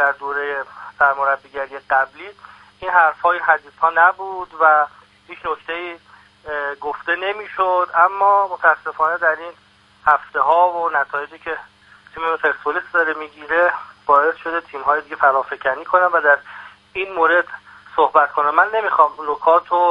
در دوره سرمربیگری قبلی این حرف‌ها این حدیث‌ها نبود و هیچ نکته‌ای گفته نمی‌شد، اما متأسفانه در این هفته‌ها و نتایجی که تیم پرسپولیس داره میگیره باعث شده تیم‌های دیگه فرافکنی کنن و در این مورد صحبت کنن. من نمیخوام نکات و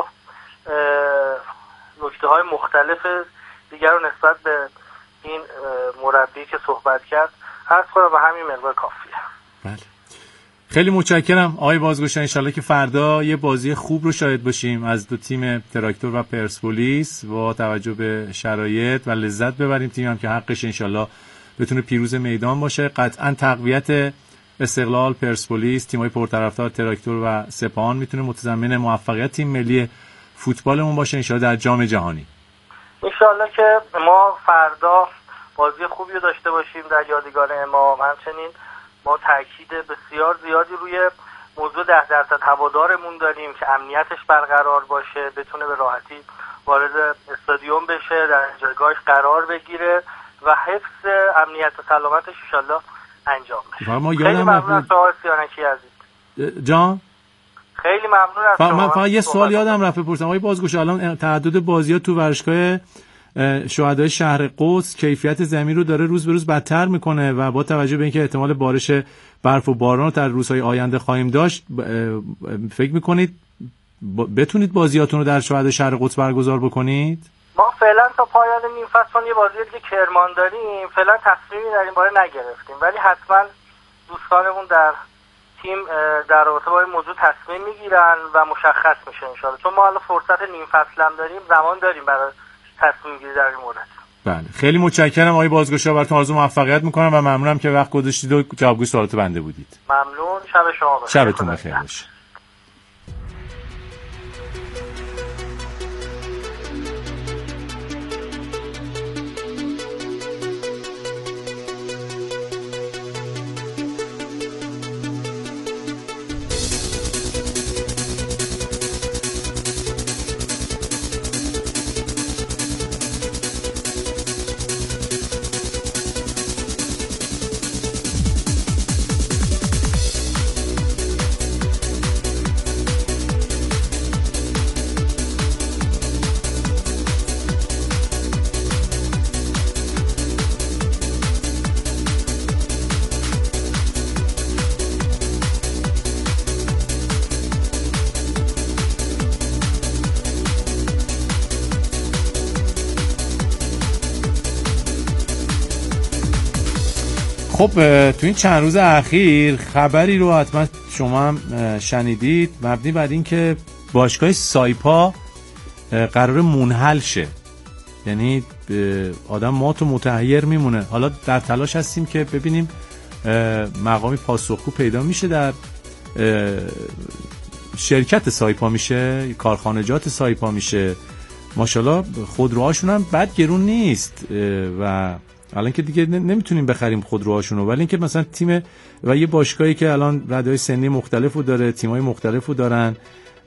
نکته‌های مختلف دیگر رو نسبت به این مربی که صحبت کرد عرض کنم و همین مقدار کافیه. بله. خیلی متشکرم آقای بازگشا. انشالله که فردا یه بازی خوب رو شاهد باشیم از دو تیم تراکتور و پرسپولیس با توجه به شرایط و لذت ببریم. تیم هم که حقش انشالله بتونه پیروز میدان باشه. قطعا تقویت استقلال، پرسپولیس، تیم‌های پرطرفدار تراکتور و سپاهان میتونه متضمن موفقیت تیم ملی فوتبالمون باشه انشالله در جام جهانی. انشالله که ما فردا بازی خوبی رو داشته باشیم در یادگار امام. همچنین ما تاکید بسیار زیادی روی موضوع 10% هوادارمون داریم که امنیتش برقرار باشه، بتونه به راحتی وارد استادیوم بشه، در جایگاهش قرار بگیره و حفظ امنیت و سلامتش انشالله انجام بشه. خیلی ممنون از شما سیانکی عزیز. جان خیلی ممنون از شما. من یه سوال یادم رفت بپرسم آقای بازگشا، الان تعدد بازی‌ها تو ورزشگاه شهدای شهر قدس کیفیت زمین رو داره روز به روز بدتر میکنه و با توجه به اینکه احتمال بارش برف و باران رو در روزهای آینده خواهیم داشت، فکر میکنید بتونید بازیاتون رو در شهدای شهر قدس برگزار بکنید؟ ما فعلا تا پایان نیم فصل یه بازی دیگه کرمان داریم، فعلا تصمیمی در این باره نگرفتیم، ولی حتما دوستانمون در تیم در رابطه با این موضوع تصمیم میگیرن و مشخص میشه ان شاءالله، چون ما الان فرصت نیم فصل هم داریم، زمان داریم برای تصمیم گیری در این مورد. بله خیلی متشکرم آقای بازگشا، براتون آرزو موفقیت میکنم و ممنونم که وقت گذاشتید و جوابگوی سوالات بنده بودید. ممنون. شب شما بخیر. شبتون بخیر باشه. خب تو این چند روز اخیر خبری رو حتما شما هم شنیدید مبنی بر این که باشگاه سایپا قرار منحل شه، یعنی آدم مات و متحیر میمونه. حالا در تلاش هستیم که ببینیم مقامی پاسخگو پیدا میشه در شرکت سایپا، میشه کارخانجات سایپا میشه. ماشاءالله خودروهاشون هم بد گرون نیست و الان که دیگه نمیتونیم بخریم خودروهاشونو، ولی اینکه مثلا تیم و یه باشگاهی که الان رده‌های سنی مختلفو داره، تیم‌های مختلفو دارن،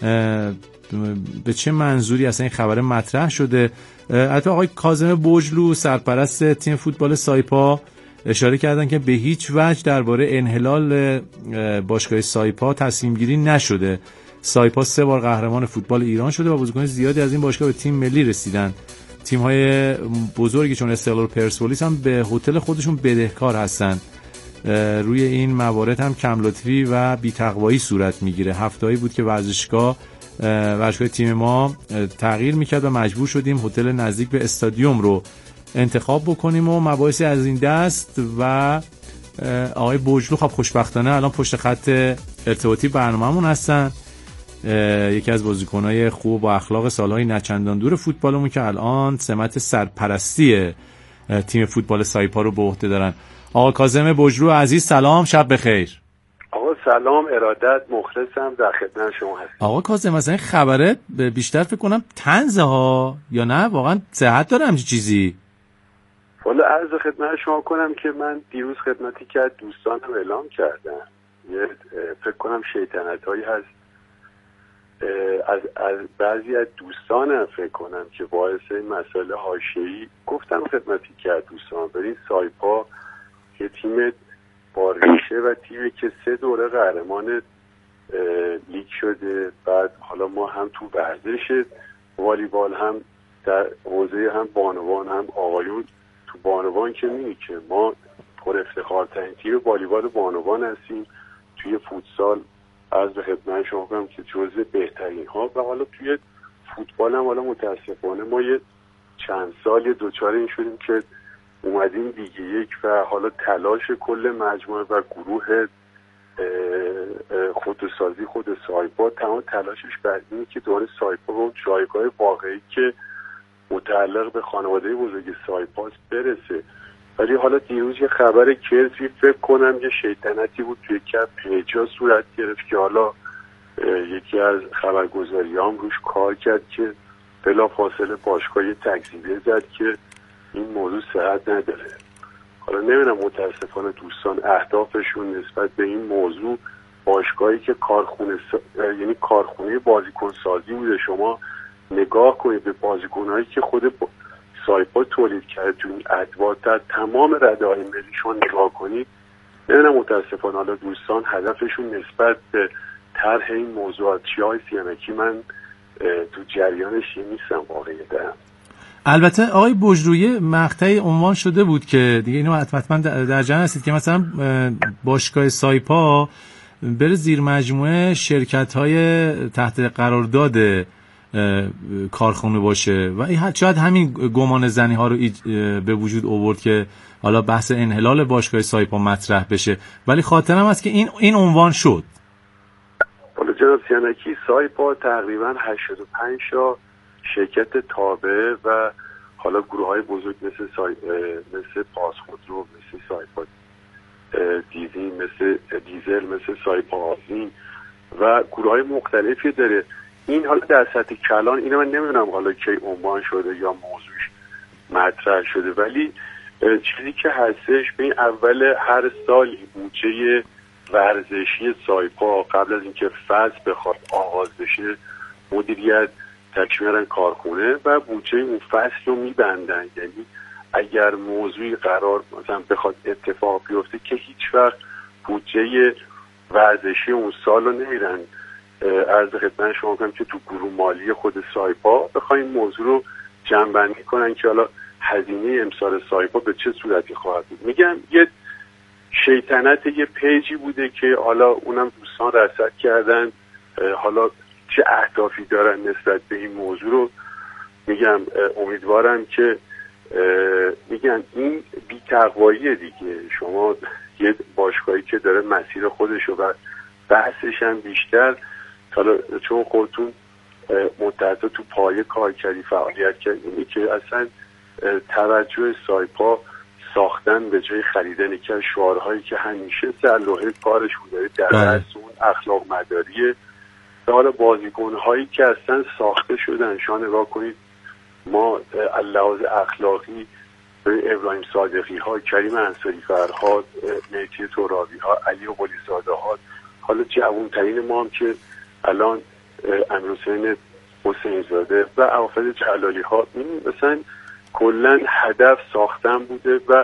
به چه منظوری اصلا این خبر مطرح شده. حتی آقای کاظم بوجلو سرپرست تیم فوتبال سایپا اشاره کردن که به هیچ وجه درباره انحلال باشگاه سایپا تصمیم گیری نشده. سایپا 3 بار قهرمان فوتبال ایران شده و بازیکن زیادی از این باشگاه به تیم ملی رسیدن. تیم‌های بزرگی چون استقلال و پرسپولیس هم به هتل خودشون بدهکار هستن. روی این موارد هم کم لطفی و بی‌تقوایی صورت میگیره. هفته‌ای بود که ورزشگاه تیم ما تغییر میکرد و مجبور شدیم هتل نزدیک به استادیوم رو انتخاب بکنیم و مباحثی از این دست. و آقای بوجلو خب خوشبختانه الان پشت خط ارتباطی برنامه‌مون هستن، یکی از بازیکن‌های خوب و اخلاق سال‌های نچندان دور فوتبالمون که الان سمت سرپرستی تیم فوتبال سایپا رو به عهده دارن. آقا کاظم بوجلو عزیز سلام، شب بخیر. آقا سلام، ارادت، مخلصم، در خدمت شما هستم. آقا کاظم مثلا این خبره بیشتر فکر کنم طنزه ها یا نه واقعا صحت داره همچین چیزی؟ والا عرض خدمت شما کنم که من دیروز خدمتی که از دوستانم اعلام کردم، فکر کنم شیطنت‌هایی هست از بعضی از دوستانم فکر کنم که باعث این مسئله حاشیه‌ای گفتم خدمتی که از دوستان برید سایپا یه تیم باریشه و تیمی که 3 دوره قهرمان لیگ شده. بعد حالا ما هم تو ورزش والیبال هم در حوزه هم بانوان هم آقایون، تو بانوان که می‌بینی که ما پر افتخارترین تیم والیبال بانوان هستیم. توی فوتسال از به خدمت شما بگم که جزو بهترین ها، و حالا توی فوتبال هم حالا متاسفانه ما یه چند سال دوچار این شدیم که اومدیم لیگ 1 و حالا تلاش کل مجموعه و گروه خودسازی خود سایپا تمام تلاشش بر اینه که دوباره سایپا رو جایگاه واقعی که متعلق به خانواده بزرگ سایپاس برسه. ولی حالا دیروز یه خبر کذبی فکر کنم یه شیطنتی بود توی کپ پیجا صورت گرفت که حالا یکی از خبرگزاریام روش کار کرد که بلافاصله باشگاه تکذیبی زد که این موضوع صحت نداره. حالا نمیدونم متاسفانه دوستان اهدافشون نسبت به این موضوع باشگاهی که یعنی کارخونه بازیکن سازی بوده. شما نگاه کنید به بازیکنایی که خود سایپا تولید کرده تو این ادوار، در تمام رده‌های ملیشون نگاه کنید. نمیدونم متاسفانه حالا دوستان هدفشون نسبت به طرح این موضوعات چی‌های سیامکی من تو جریانش نیستم واقعیتاً. البته آقای بجرویه مقطعی عنوان شده بود که دیگه اینو حتما در جریان هستید که مثلا باشگاه سایپا بره زیر مجموعه شرکت‌های تحت قرارداد کارخونه باشه و شاید همین گمان زنی ها رو به وجود آورد که حالا بحث انحلال باشگاه سایپا مطرح بشه. ولی خاطرم هست که این عنوان شد. حالا جناب سیانکی سایپا تقریبا 85 تا شرکت تابع و حالا گروه های بزرگ مثل پاسخودرو، مثل سایپا دیزل، مثل سایپا آزین و گروه های مختلفی داره. این حالا در سطح کلان اینو من نمیدونم حالا کی عنوان شده یا موضوعش مطرح شده، ولی چیزی که هستش به این اول هر سالی بودجه ورزشی سایپا قبل از اینکه فصل بخواد آغاز بشه مدیریت تکمیلا کارخونه و بودجه اون فصل رو میبندن. یعنی اگر موضوعی قرار مثلا بخواد اتفاق بیفته که هیچ وقت بودجه ورزشی اون سال رو نمیرن عرض خدمت شما کنم که تو گروه مالی خود سایپا بخواین موضوع رو جمع‌بندی کنن که حالا هزینه امسال سایپا به چه صورتی خواهد بود. میگم یه شیطنت یه پیجی بوده که حالا اونم دوستان رصد کردن، حالا چه اهدافی دارن نسبت به این موضوع رو میگم امیدوارم که میگن این بی‌تقواییه دیگه. شما یه باشگاهی که داره مسیر خودشو و بحثش هم بیشتر حالا چون خودتون مدت تو پایه کار کردی فعالیت کردی که اصلا توجه سایپا ساختن به جای خریدن که از شعارهایی که همیشه سر لوحه کارش بوده در رأس اون اخلاق مداریه و حالا بازیکن‌هایی که اصلا ساخته شدن. شما نگاه کنید ما لحاظ اخلاقی ابراهیم صادقی ها، کریم انصاری فرهاد، مهدی ترابی ها، علی قلی زاده ها، حالا جوانترین ما هم که الان امیرحسین حسین زاده و حافظ جلالی ها، این مثلا کلا هدف ساختن بوده و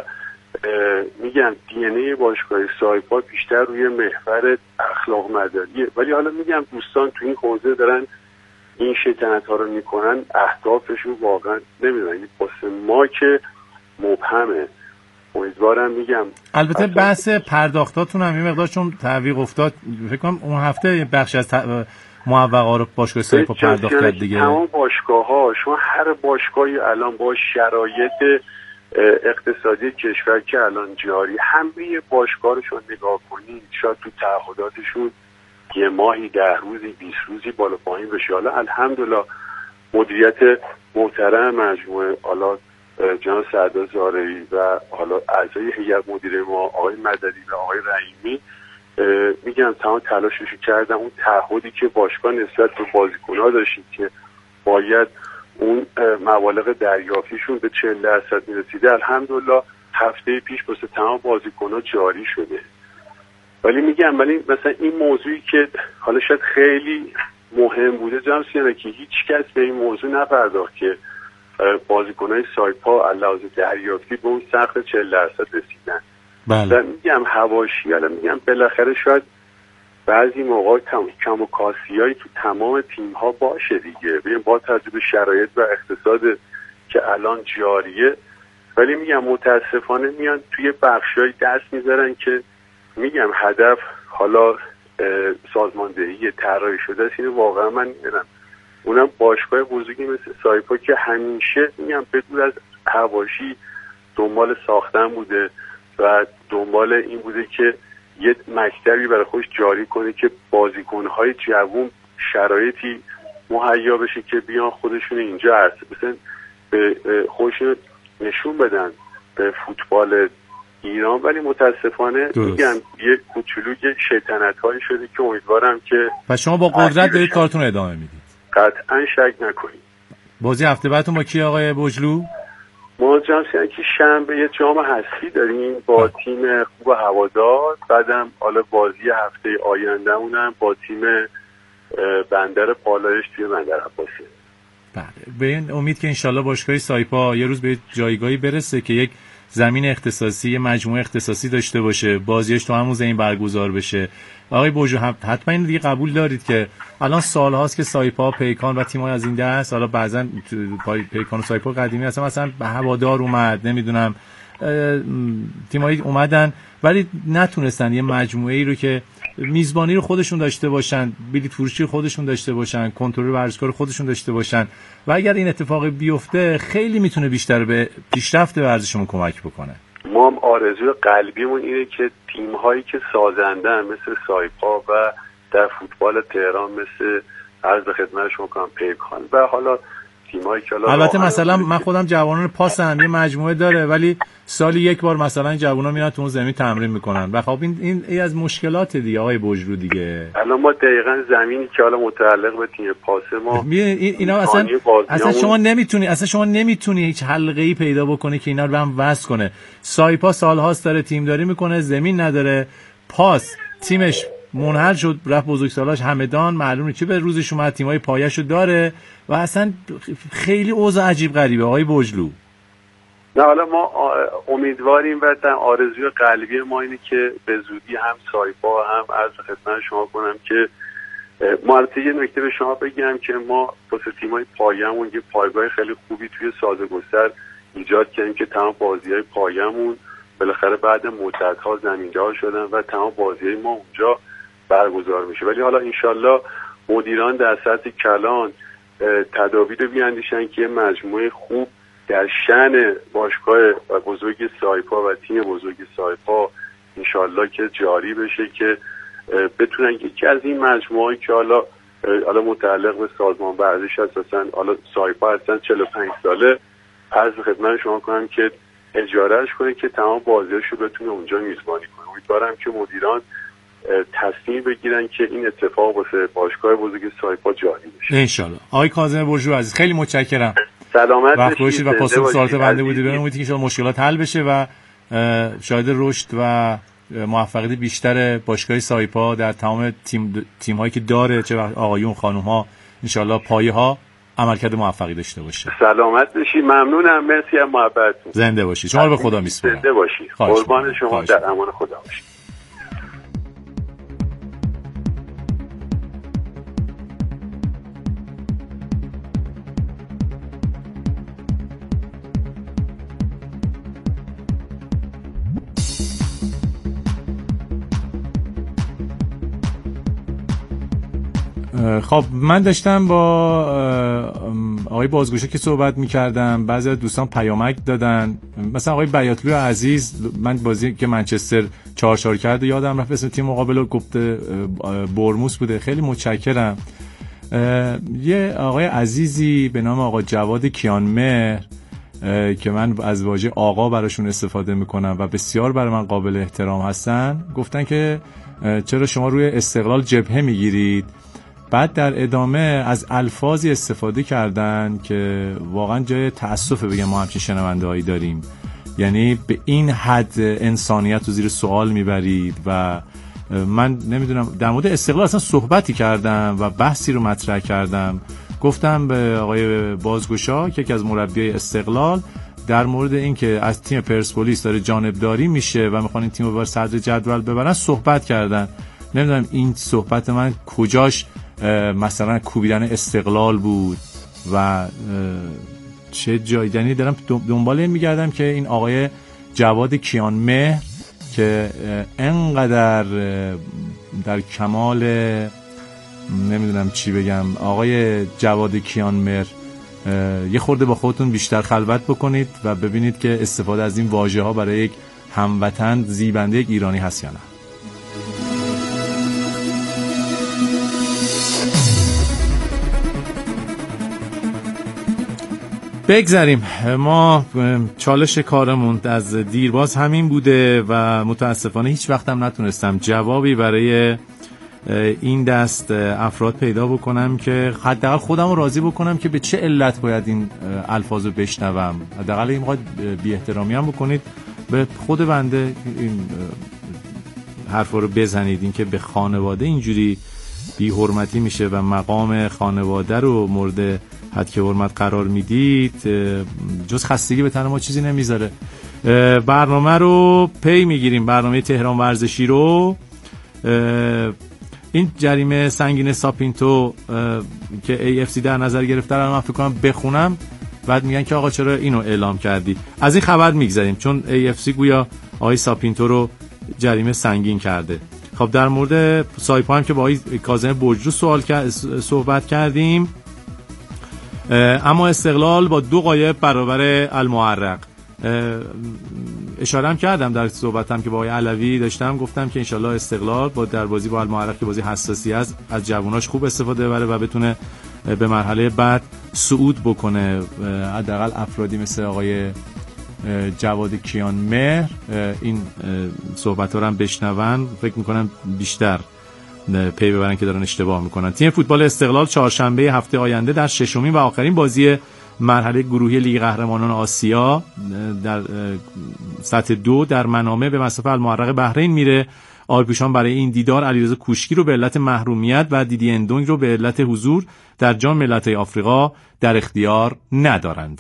میگم دی ان ای باشگاه سایپا بیشتر روی محور اخلاق مداریه. ولی حالا میگم دوستان تو این حوزه دارن این شیطنت ها رو میکنن، اهدافشون واقعا نمیدونن، واسه ما که مبهمه. امیدوارم میگم البته بحث پرداختاتون هم یه مقدار چون تعویق افتاد، فکر کنم اون هفته بخش از معوقا رو باشگاه سایپا پرداخت کرد دیگه. تمام باشگاه ها، شما هر باشگاهی الان با شرایط اقتصادی کشور که الان جاری، همه باشگاه رو نگاه کنید شاید تو تعهداتشون یه ماهی 10 روزی 20 روزی بالا پایین بشه. حالا الحمدلله مدیریت محترم مجموعه حالا جناب سعداد زارعی و حالا اعضای هیئت مدیره ما آقای مددی و آقای رحیمی میگم تمام تلاششو کردن. اون تعهدی که باشگاه نسبت به بازیکن‌ها داشتید که باید اون مبالغ دریافتیشون به 40% میرسیده، الحمدلله هفته پیش واسه تمام بازیکن‌ها جاری شده. ولی میگم مثلا این موضوعی که حالا شاید خیلی مهم بوده جناب سیانه که هیچ کس به این موضوع نپرداخت که بازیکن‌های سایپا علاوه دریافتی به اون سقف 40% رسیدن. بله. میگم حواشی، حالا میگم بالاخره شاید بعضی موقع کم و کاسیایی تو تمام تیم ها باشه دیگه، ببین با توجه به شرایط و اقتصاد که الان جاریه، ولی میگم متاسفانه میان توی بخشای دست میذارن که میگم هدف حالا سازماندهی طراحی شده است. اینو واقعا من میدونم، اونم باشگاه بزرگی مثل سایپا که همیشه میگم بدون از حواشی دنبال ساختن بوده و دنبال این بوده که یه مکتبی برای خودش جاری کنه که بازیکن‌های جوان شرایطی مهیا بشه که بیان خودشون اینجا هست مثلا به خودشون نشون بدن به فوتبال ایران. ولی متاسفانه میگم یه کوچولو یه شیطنت‌هایی شده که امیدوارم که و شما با قدرت دارید کارتون ادامه میدید. قطعا شک نکنید. بازی هفته بعدتون با کی آقای بجلو؟ ما جمعی که شنبه یه جام حذفی داریم با تیم خوب هوادار، بعدم حالا بازی هفته آینده‌مونم با تیم بندر پالایش توی بندر عباسی. بله، به این امید که انشالله باشگاه سایپا یه روز به جایگاهی برسه که یک زمین اختصاصی، یه مجموعه اختصاصی داشته باشه، بازیش تو همون زمین برگزار بشه. آقای بوجو حتما این دیگه قبول دارید که الان سال‌هاست که سایپا، پیکان و تیم‌های از این دست، حالا بعضن پیکان و سایپا قدیمی هستن، مثلا به هوادار اومد، نمیدونم تیم‌هایی اومدن ولی نتونستن یه مجموعه‌ای رو که میزبانی رو خودشون داشته باشن، بلیط فروشی خودشون داشته باشن، کنترل ورزشگاه خودشون داشته باشن و اگر این اتفاق بیفته خیلی میتونه بیشتر به پیشرفت ورزشمون کمک بکنه. ما هم آرزوی قلبیمون اینه که تیم‌هایی که سازندن مثل سایپا و در فوتبال تهران مثل عرض به خدمت شما کنم پیکان و حالا تیم‌هایی که البته مثلا من خودم جوانان پاسم یه مجموعه داره ولی سالی یک بار مثلا این جوونا میرن تو اون زمین تمرین میکنن و خب این از مشکلات دیگه آقای بجرو دیگه. الان ما دقیقاً زمینی که حالا متعلق به تیم پاس ما اینا اصلا شما نمیتونی هیچ حلقه‌ای پیدا بکنی که اینا رو هم وصل کنه. سایپا سال‌هاست داره تیمداری میکنه، زمین نداره، پاس تیمش منحل شد، رفت بزرگسالاش همدان، معلومه چه به روزش اومد، تیمای پایه‌شو داره و اصلا خیلی اوضاع عجیب غریبه آقای بجلو. نه حالا ما امیدواریم و در آرزوی قلبی ما اینه که به زودی هم سایپا هم از خدمت شما کنم که ما البته یه نکته به شما بگم که ما واسه تیمای پایه‌مون یه پایگاه خیلی خوبی توی سازگستر ایجاد کردیم که تمام بازی‌های پایه‌مون بالاخره بعد مدت‌ها زمین‌دار شدن و تمام بازی‌های ما اونجا برگزار میشه. ولی حالا انشالله مدیران در سطح کلان تدابیر رو بیاندیشن که یه مجموعه خوب در شأن باشگاه بزرگ سایپا و تیم بزرگ سایپا انشالله که جاری بشه که بتونن یکی از این مجموعه‌ای که حالا متعلق به سازمان ورزش اساساً حالا سایپا هستن 45 ساله عرض خدمت شما کنم که اجارهش کنه که تمام بازیاشو بتونه اونجا میزبانی کنه. امیدوارم که مدیران تصمیم بگیرن که این اتفاق واسه باشگاه بزرگ سایپا جاری بشه ان شاء الله. آقای کاظم بجلو عزیز خیلی متشکرم. سلامت باشید و پاسخ سوالات بنده بودید. به امید که مشکلات حل بشه و شاهد رشد و موفقیت بیشتر باشگاه سایپا در تمام تیم‌هایی که داره، چه آقایون خانم‌ها، ان شاء الله پایه‌ها عملکرد موفقی داشته باشه. سلامت باشی. ممنونم. مرسی از محبتتون. زنده باشی. شما رو به خدا میسپارم. زنده باشی. قربان شما. در امان خدا باشید. خب من داشتم با آقای بازگوشه که صحبت می‌کردم، بعضی از دوستان پیامک دادن، مثلا آقای بیاتلو عزیز، من بازی که منچستر 4-4 کرد یادم رفت اسم تیم مقابل رو گفته برموس بوده، خیلی متشکرم. یه آقای عزیزی به نام آقا جواد کیانمهر که من از واژه آقا براشون استفاده میکنم و بسیار برای من قابل احترام هستن، گفتن که چرا شما روی استقلال جبهه میگیرید. بعد در ادامه از الفاظی استفاده کردن که واقعا جای تأسفه بگم ما همچین شنونده هایی داریم. یعنی به این حد انسانیت رو زیر سوال میبرید و من نمیدونم، در مورد استقلال اصلا صحبتی کردم و بحثی رو مطرح کردم. گفتم به آقای بازگوشا که یکی از مربیای استقلال در مورد اینکه از تیم پرسپولیس داره جانبداری میشه و میخوان این تیم رو بر صدر جدول ببرن صحبت کردن. نمیدونم این صحبت من کجاش مثلا کوبیدن استقلال بود و چه جایی، یعنی دارم دنبال این میگردم که این آقای جواد کیانمهر که انقدر در کمال نمیدونم چی بگم، آقای جواد کیانمهر یه خورده با خودتون بیشتر خلوت بکنید و ببینید که استفاده از این واژه ها برای یک هموطن زیبنده یک ایرانی هست یا نه. بگذاریم. ما چالش کارمون از دیرباز همین بوده و متاسفانه هیچ وقتم نتونستم جوابی برای این دست افراد پیدا بکنم که حداقل خودم رو راضی بکنم که به چه علت باید این الفاظو بشنوم. حداقل این وقت بی احترامی هم بکنید به خود بنده، این حرفا رو بزنید. این که به خانواده اینجوری بی حرمتی میشه و مقام خانواده رو مورد حد که حرمت قرار میدید، جز خستگی به تن ما چیزی نمیذاره. برنامه رو پی میگیریم، برنامه تهران ورزشی رو. این جریمه سنگین ساپینتو که AFC در نظر گرفته رو من فکر کنم بخونم، بعد میگن که آقا چرا اینو اعلام کردی. از این خبر میگذریم چون AFC گویا آقای ساپینتو رو جریمه سنگین کرده. خب در مورد سایپا هم که با آقای کاظم برجرو صحبت کردیم، اما استقلال با 2 غایب برابر المعرق. اشاره هم کردم در صحبتم که با آقای علوی داشتم، گفتم که انشالله استقلال با در بازی با المعرق که بازی حساسی است از جواناش خوب استفاده ببره و بتونه به مرحله بعد صعود بکنه. حداقل افرادی مثل آقای جواد کیانمهر این صحبت‌ها رو هم بشنون، فکر می‌کنم بیشتر پی ببرن که دارن اشتباه میکنن. تیم فوتبال استقلال چهارشنبه هفته آینده در 6مین و آخرین بازی مرحله گروهی لیگ قهرمانان آسیا در سطح 2 در منامه به مصاف المعرق بحرین میره. آلپوشان برای این دیدار علیرضا کوشکی رو به علت محرومیت و دیدی اندونگ رو به علت حضور در جام ملت‌های آفریقا در اختیار ندارند.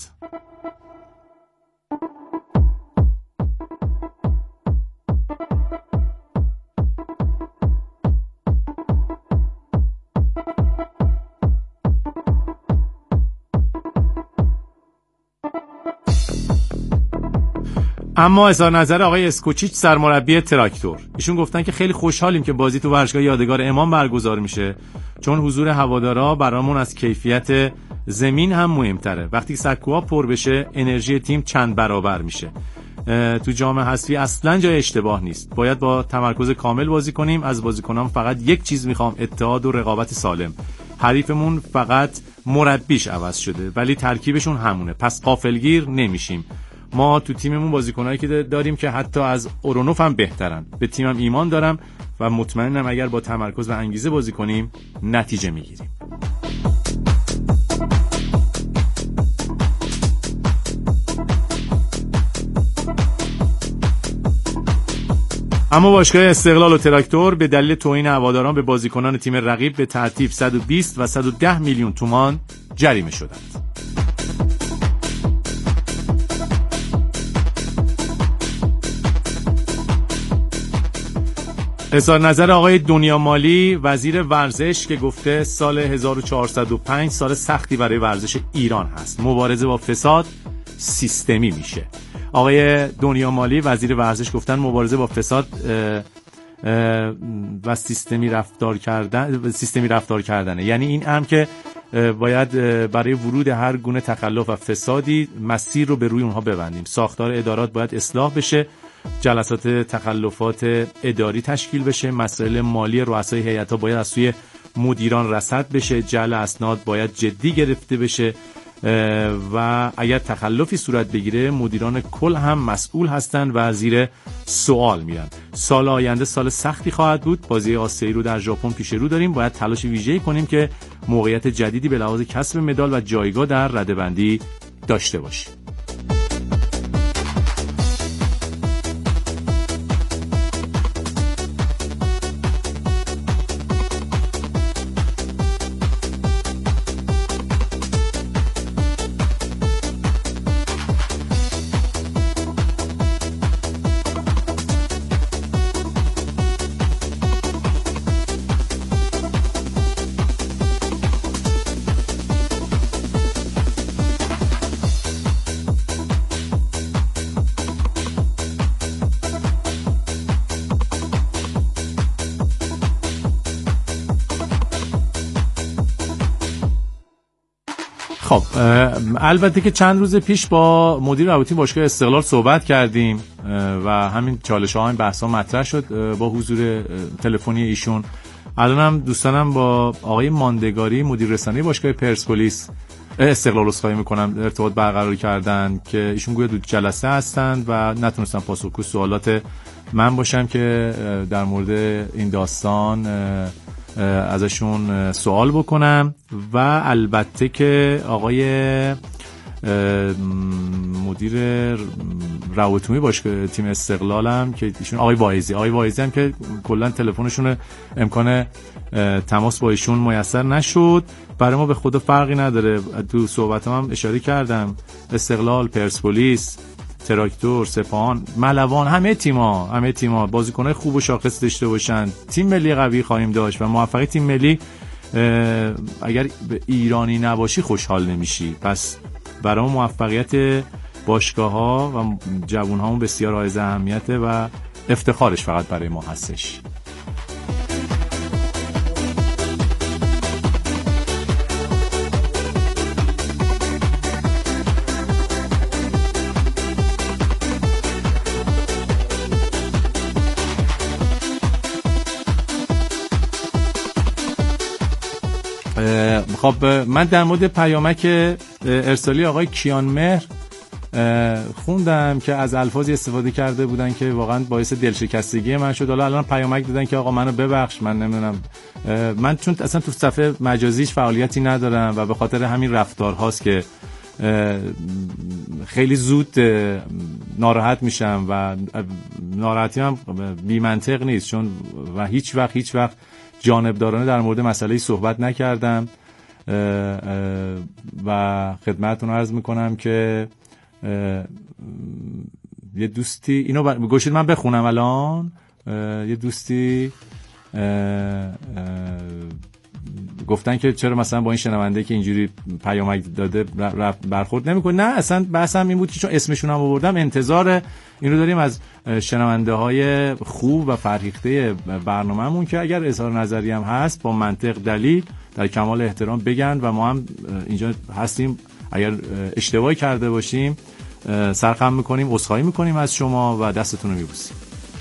اما اظهار نظر آقای اسکوچیچ سرمربی تراکتور، ایشون گفتن که خیلی خوشحالیم که بازی تو ورزشگاه یادگار امام برگزار میشه، چون حضور هوادارا برامون از کیفیت زمین هم مهمتره. وقتی سکوها پر بشه انرژی تیم چند برابر میشه. تو جام حذفی اصلا جای اشتباه نیست، باید با تمرکز کامل بازی کنیم. از بازیکنان فقط یک چیز میخوام، اتحاد و رقابت سالم. حریفمون فقط مربیش عوض شده ولی ترکیبشون همونه، پس غافلگیر نمیشیم. ما تو تیممون بازیکنایی که داریم که حتی از اورونوف هم بهترن. به تیمم ایمان دارم و مطمئنم اگر با تمرکز و انگیزه بازی کنیم نتیجه میگیریم. اما باشگاه استقلال و تراکتور به دلیل توهین هواداران به بازیکنان تیم رقیب به ترتیب 120 و 110 میلیون تومان جریمه شدند. اظهار نظر آقای دنیا مالی وزیر ورزش که گفته سال 1405 سال سختی برای ورزش ایران هست. مبارزه با فساد سیستمی میشه. آقای دنیا مالی وزیر ورزش گفتن مبارزه با فساد و سیستمی رفتار کردنه. یعنی این هم که باید برای ورود هر گونه تخلف و فسادی مسیر رو به روی اونها ببندیم. ساختار ادارات باید اصلاح بشه، جلسات تخلفات اداری تشکیل بشه، مسائل مالی رؤسای هیئت‌ها باید از سوی مدیران رصد بشه، جعل اسناد باید جدی گرفته بشه و اگر تخلفی صورت بگیره مدیران کل هم مسئول هستند و زیر سوال میرن. سال آینده سال سختی خواهد بود. بازی آسیایی رو در ژاپن پیش رو داریم. باید تلاش ویژه‌ای کنیم که موقعیت جدیدی به لحاظ کسب مدال و جایگاه در رده‌بندی داشته باشیم. خب البته که چند روز پیش با مدیر روابط باشگاه استقلال صحبت کردیم و همین چالش‌ها هم بحث‌ها مطرح شد با حضور تلفنی ایشون. الانم دوستانم با آقای ماندگاری مدیر رسانه‌ای باشگاه پرسپولیس استقلال عذرخواهی میکنم ارتباط برقرار کردن که ایشون گویا دو جلسه هستند و نتونستم پاسخگوی سوالات من باشم که در مورد این داستان ازشون سوال بکنم. و البته که آقای مدیر روابط عمومی باشگاه تیم استقلالم که ایشون آقای واعظی هم که کلا تلفنشون امکان تماس با ایشون میسر نشد. برای ما به خدا فرقی نداره، تو صحبتام هم اشاره کردم، استقلال، پرسپولیس، تراکتور، سپاهان، ملوان، همه تیم‌ها بازیکن‌های خوب و شاخص داشته باشن، تیم ملی قوی خواهیم داشت و موفقیت تیم ملی اگر به ایرانی نباشی خوشحال نمیشی. پس برای موفقیت باشگاه‌ها و جوان‌هامون بسیار حائز اهمیته و افتخارش فقط برای ما هستش. خب من در مورد پیامک ارسالی آقای کیانمهر خوندم که از الفاظی استفاده کرده بودن که واقعا باعث دلشکستگی من شد. حالا الان پیامک دادن که آقا منو ببخش، من نمیدونم، من چون اصلا تو صفحه مجازیش فعالیتی ندارم و به خاطر همین رفتارهاست که خیلی زود ناراحت میشم و ناراحتی هم بی منطق نیست، چون و هیچ وقت جانبدارانه در مورد مسئله صحبت نکردم و خدمتتون عرض میکنم که یه دوستی اینو گوشید من بخونم الان. یه دوستی گفتن که چرا مثلا با این شنونده که اینجوری پیامک داده برخورد نمی‌کنی. نه اصلا بحثم این بود که چون اسمشون هم آوردم انتظار اینو داریم از شنونده های خوب و فرهیخته برنامه‌مون که اگر اظهار نظری هم هست با منطق دلیل در کمال احترام بگن و ما هم اینجا هستیم. اگر اشتباهی کرده باشیم سرخم میکنیم، عذرخواهی میکنیم از شما و دستتون رو میبوسیم.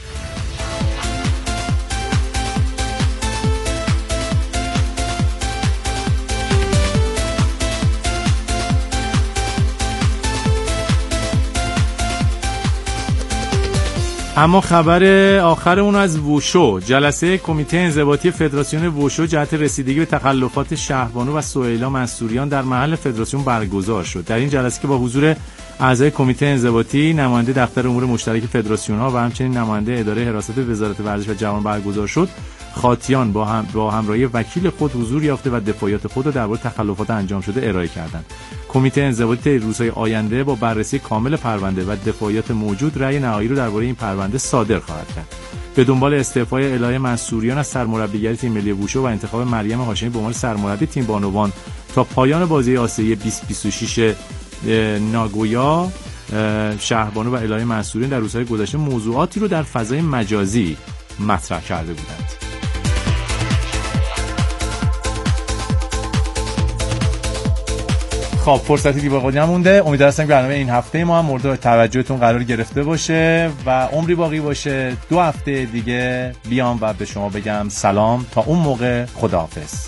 اما خبر آخرمون از ووشو، جلسه کمیته انضباطی فدراسیون ووشو جهت رسیدگی به تخلفات شهبانو و سهیلا منصوریان در محل فدراسیون برگزار شد. در این جلسه که با حضور اعضای کمیته انضباطی، نماینده دفتر امور مشترک فدراسیون‌ها و همچنین نماینده اداره حراست وزارت ورزش و جوان برگزار شد، خاطیان با همراهی وکیل خود حضور یافته و دفاعیات خود را درباره تخلفات انجام شده ارائه کردند. کمیته انضباطی روزهای آینده با بررسی کامل پرونده و دفاعیات موجود رأی نهایی رو درباره این پرونده صادر خواهد کرد. به دنبال استعفای الهه منصوریان از سرمربیگری تیم ملی ووشو و انتخاب مریم هاشمی به عنوان سرمربی تیم بانوان تا پایان بازی آسیایی 2026 ناگویا، شهبانو و الهه منصوریان در روزهای گذشته موضوعاتی رو در فضای مجازی مطرح کرده بودند. خب فرصتی دیگه باقی نمونده. امیدوارم که برنامه این هفته ما هم مورد توجهتون قرار گرفته باشه و عمری باقی باشه 2 هفته دیگه بیام و به شما بگم سلام. تا اون موقع خداحافظ.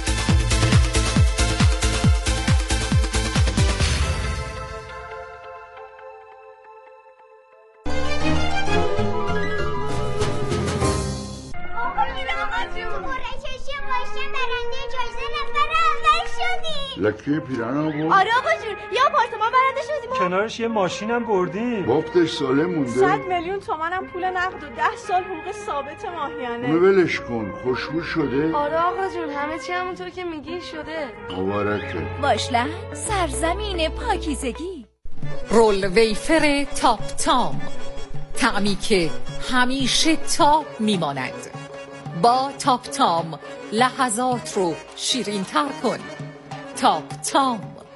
لکی پیرانو بود؟ آره آقا جون، یه آپارتمان برنده شدیم. کنارش یه ماشینم بردیم. بافتش سالم مونده. 100 میلیون تومنم پول نقد و 10 سال حقوق ثابت ماهیانه. اونو ولش کن، خوشبو شده؟ آره آقا جون، همه چی همونطور که میگی شده. مبارکه. واشلند، سرزمین پاکیزگی. رول ویفر تاپ تام، طعمی که همیشه تاپ میماند. با تاپ تام لحظات رو شیرین تر کن. تاپ تام.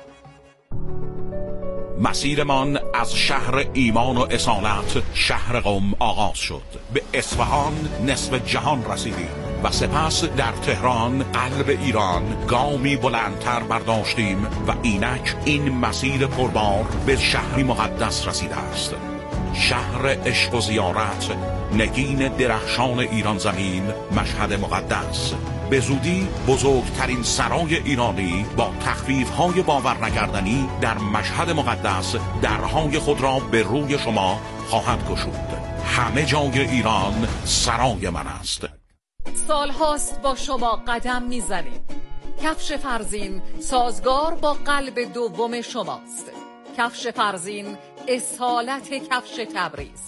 مسیرمان از شهر ایمان و اصالت، شهر قم آغاز شد. به اصفهان نصف جهان رسیدیم. و سپس در تهران قلب ایران گامی بلندتر برداشتیم و اینک این مسیر پربار به شهری مقدس رسیده است. شهر عشق و زیارت، نگین درخشان ایران زمین، مشهد مقدس. به زودی بزرگترین سرای ایرانی با تخفیف‌های باور نکردنی در مشهد مقدس درهای خود را به روی شما خواهد گشود. همه جای ایران سرای من است. سال هاست با شما قدم میزنیم. کفش فرزین سازگار با قلب دوم شماست. کفش فرزین اصالت کفش تبریز.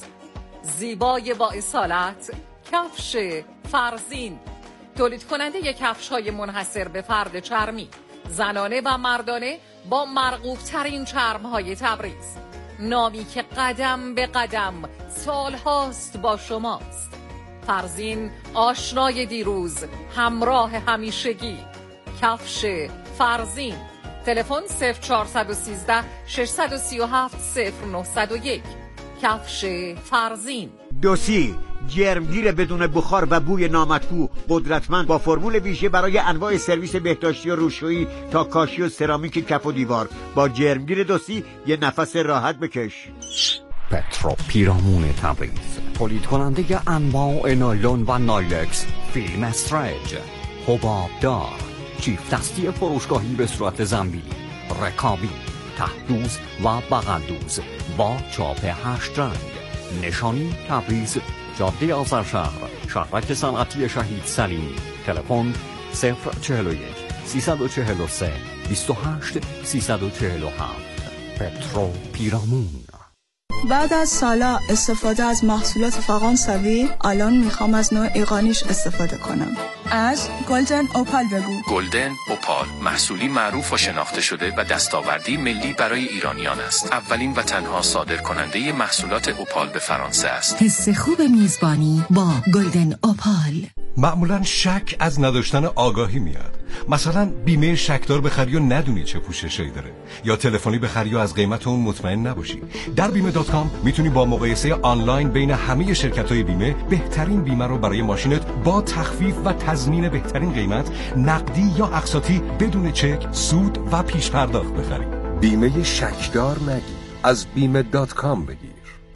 زیبای با اصالت کفش فرزین. تولید کننده کفش های منحصر به فرد چرمی، زنانه و مردانه با مرغوب ترین چرم های تبریز. نامی که قدم به قدم سال هاست با شماست. فرزین آشنای دیروز، همراه همیشگی. کفش فرزین. تلفن 0413 637 0901. کفش فرزین. دوسی جرمگیر بدون بخار و بوی نامطبوع، قدرتمند، با فرمول ویژه برای انواع سرویس بهداشتی و روشویی تا کاشی و سرامیک کف و دیوار. با جرمگیر دوسی یه نفس راحت بکش. پترو پیرامون تبریز، تولید کننده انواع نایلون و نایلکس، فیلم استرج، حباب دار، چیف دستی فروشگاهی به صورت زنبیلی، رکابی، ته‌دوز و بغل‌دوز با چاپ 8 رنگ. نشانی تبریز، جاده آذرشهر، شهرک صنعتی شهید سلیمی. تلفن 041 343 28 347. پترو پیرامون. بعد از سالا استفاده از محصولات فرانسوی، الان میخوام از نوع ایرانیش استفاده کنم. از گلدن اوپال بگو. گلدن اوپال محصولی معروف و شناخته شده و دستاوردی ملی برای ایرانیان است. اولین و تنها صادر کننده محصولات اوپال به فرانسه است. حس خوب میزبانی با گلدن اوپال. معمولا شک از نداشتن آگاهی میاد. مثلا بیمه شکدار بخری و ندونی چه پوششایی داره، یا تلفنی بخری و از قیمت اون مطمئن نباشی. در بیمه.com میتونی با مقایسه آنلاین بین همه شرکت‌های بیمه بهترین بیمه رو برای ماشینت با تخفیف و تضمین بهترین قیمت، نقدی یا اقساطی، بدون چک، سود و پیش پرداخت بخری. بیمه شکدار نگیر، از بیمه.com بگیر.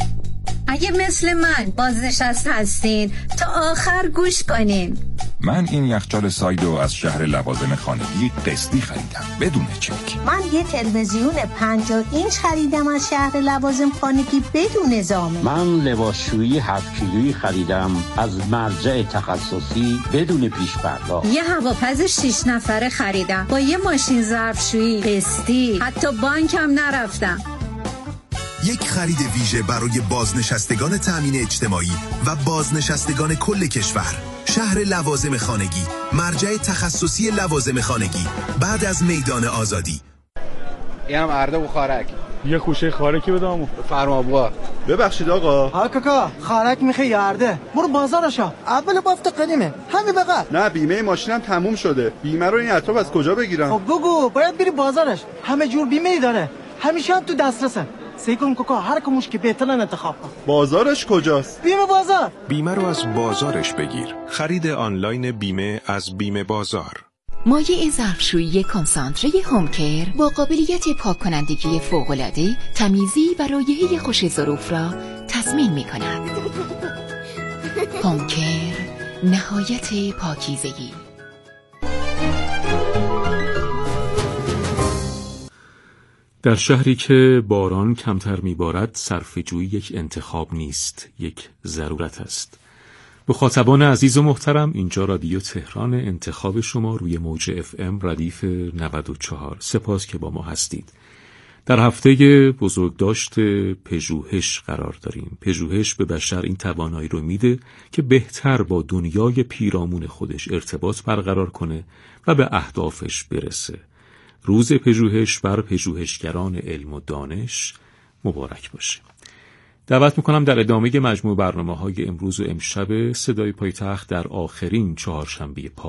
اگه مثل من بازنشسته هستین تا آخر گوش کنین. من این یخچال سایدو از شهر لوازم خانگی قسطی خریدم بدون چک. من یه تلویزیون 50 اینچ خریدم از شهر لوازم خانگی بدون ضامن. من لباسشویی 7 کیلویی خریدم از مرجع تخصصی بدون پیش پرداخت. یه هواپز 6 نفره خریدم با یه ماشین ظرفشویی قسطی، حتی بانک هم نرفتم. یک خرید ویژه برای بازنشستگان تامین اجتماعی و بازنشستگان کل کشور. شهر لوازم خانگی، مرجع تخصصی لوازم خانگی، بعد از میدان آزادی. اینم ارده و خارک. یه خوشه خارکی بدامو. فرمابوا. ببخشید آقا. ها کاکا، خارک میخوای یا ارده؟ برو بازارشا. اول بافت قدیمه. همین بقى. نه بیمه ماشینم تموم شده. بیمه رو این اطراف از کجا بگیرم؟ خب بگو، باید بری بازارش. همه جور بیمه ای داره. همیشه هم تو دسترسه. سیکون کوکا هر کموش که بهترن انتخاب کن. بازارش کجاست؟ بیمه بازار. بیمه رو از بازارش بگیر. خرید آنلاین بیمه از بیمه بازار. مایع ظرفشویی کنسانتره هومکر با قابلیت پاک کنندگی فوق‌العاده، تمیزی و رایحه خوش ظروف را تضمین می‌کند. هومکر، نهایت پاکیزگی. در شهری که باران کمتر میبارد، صرفه‌جویی یک انتخاب نیست، یک ضرورت است. مخاطبان عزیز و محترم، اینجا رادیو تهران، انتخاب شما روی موج FM ردیف 94. سپاس که با ما هستید. در هفته بزرگداشت پژوهش قرار داریم. پژوهش به بشر این توانایی رو میده که بهتر با دنیای پیرامون خودش ارتباط برقرار کنه و به اهدافش برسه. روز پژوهش بر پژوهشگران علم و دانش مبارک باشه. دعوت میکنم در ادامه مجموع برنامه‌های امروز و امشب صدای پایتخت در آخرین چهارشنبه